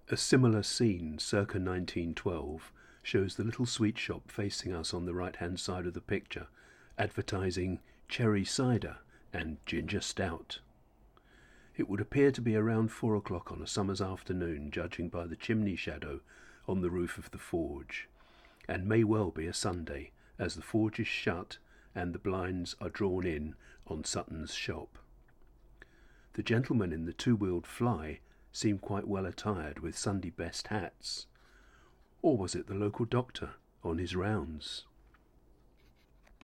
A similar scene, circa 1912, shows the little sweet shop facing us on the right-hand side of the picture, advertising cherry cider and ginger stout. It would appear to be around 4 o'clock on a summer's afternoon, judging by the chimney shadow on the roof of the forge, and may well be a Sunday, as the forge is shut and the blinds are drawn in on Sutton's shop. The gentlemen in the two-wheeled fly seem quite well attired with Sunday best hats. Or was it the local doctor on his rounds?